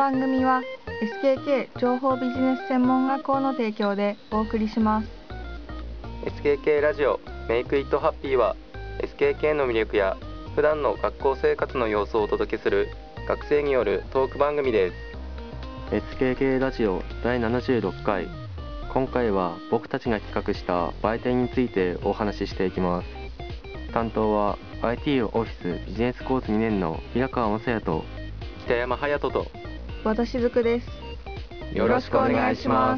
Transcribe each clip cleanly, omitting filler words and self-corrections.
番組は SKK 情報ビジネス専門学校の提供でお送りします。 SKK ラジオメイクイットハッピーは SKK の魅力や普段の学校生活の様子をお届けする学生によるトーク番組です。 SKK ラジオ第76回、今回は僕たちが企画した売店についてお話ししていきます。担当は IT オフィスビジネスコース2年の平川雅也と北山隼人と私づくです。 よろしくお願いします。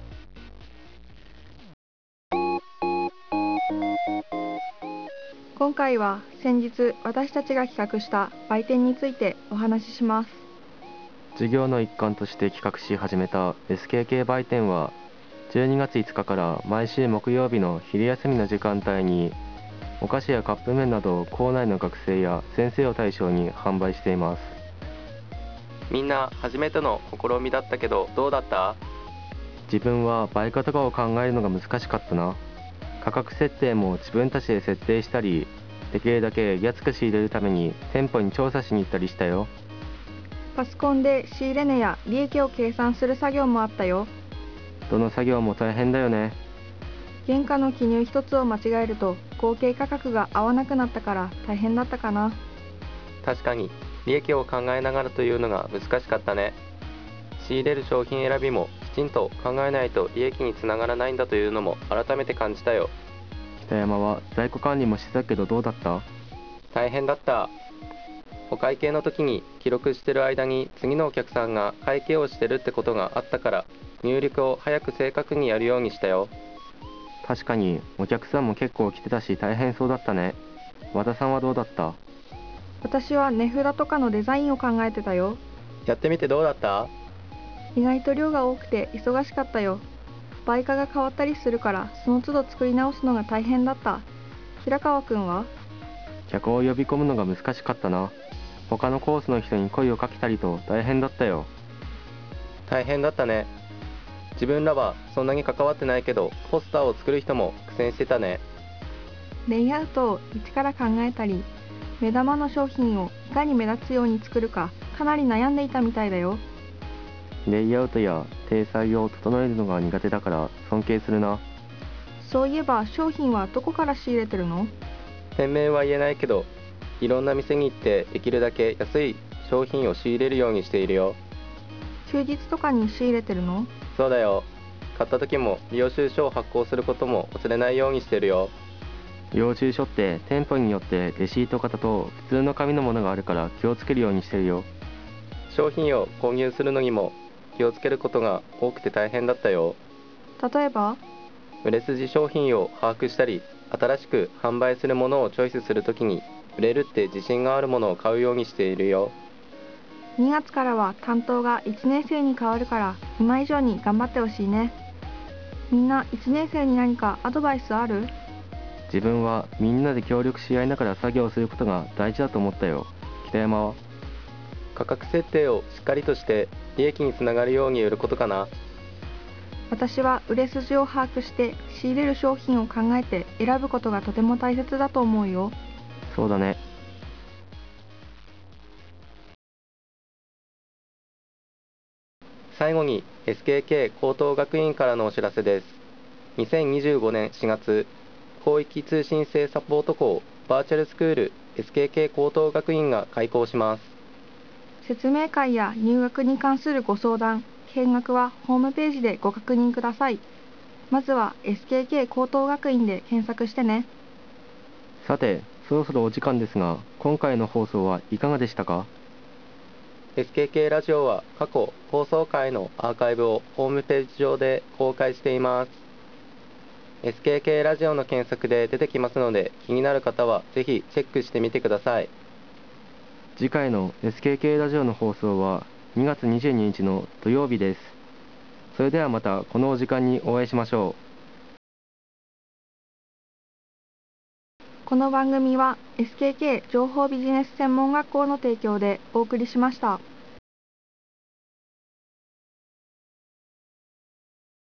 今回は先日私たちが企画した売店についてお話しします。 授業の一環として企画し始めた SKK 売店は12月5日から毎週木曜日の昼休みの時間帯にお菓子やカップ麺などを校内の学生や先生を対象に販売しています。 みんな初めての試みだったけどどうだった？ 自分は売価とかを考えるのが難しかったな。価格設定も自分たちで設定したり、できるだけ安く仕入れるために店舗に調査しに行ったりしたよ。 パソコンで仕入れ値や利益を計算する作業もあったよ。 どの作業も大変だよね。 原価の記入一つを間違えると合計価格が合わなくなったから大変だったかな。 確かに利益を考えながらというのが難しかったね。仕入れる商品選びもきちんと考えないと利益につながらないんだというのも改めて感じたよ。 北山は在庫管理もしてたけどどうだった？ 大変だった。お会計の時に記録してる間に次のお客さんが会計をしてるってことがあったから入力を早く正確にやるようにしたよ。 確かにお客さんも結構来てたし大変そうだったね。和田さんはどうだった？ 私は値札とかのデザインを考えてたよ。 やってみてどうだった？ 意外と量が多くて忙しかったよ。売価が変わったりするからその都度作り直すのが大変だった。平川くんは？ 客を呼び込むのが難しかったな。他のコースの人に声をかけたりと大変だったよ。 大変だったね。自分らはそんなに関わってないけどポスターを作る人も苦戦してたね。 レイアウトを一から考えたり、目玉の商品をいかに目立つように作るかかなり悩んでいたみたいだよ。 レイアウトや体裁を整えるのが苦手だから尊敬するな。 そういえば商品はどこから仕入れてるの？ 店名は言えないけどいろんな店に行ってできるだけ安い商品を仕入れるようにしているよ。 休日とかに仕入れてるの？ そうだよ。買った時も領収書を発行することも忘れないようにしてるよ。 領収書って店舗によってレシート型と普通の紙のものがあるから気をつけるようにしてるよ。 商品を購入するのにも気をつけることが多くて大変だったよ。 例えば？ 売れ筋商品を把握したり新しく販売するものをチョイスするときに売れるって自信があるものを買うようにしているよ。 2月からは担当が1年生に変わるから今以上に頑張ってほしいね。みんな1年生に何かアドバイスある？ 自分はみんなで協力し合いながら作業することが大事だと思ったよ。北山は？ 価格設定をしっかりとして利益につながるように売ることかな。 私は売れ筋を把握して仕入れる商品を考えて選ぶことがとても大切だと思うよ。 そうだね。 最後に SKK 高等学院からのお知らせです。2025年4月、広域通信制サポート校バーチャルスクール SKK 高等学院が開校します。 説明会や入学に関するご相談、見学はホームページでご確認ください。まずは SKK 高等学院で検索してね。 さて、そろそろお時間ですが、今回の放送はいかがでしたか？ SKK ラジオは過去放送回のアーカイブをホームページ上で公開しています。SKK ラジオの検索で出てきますので気になる方はぜひチェックしてみてください。 次回の SKK ラジオの放送は2月22日の土曜日です。それではまたこのお時間にお会いしましょう。 この番組は SKK 情報ビジネス専門学校の提供でお送りしました。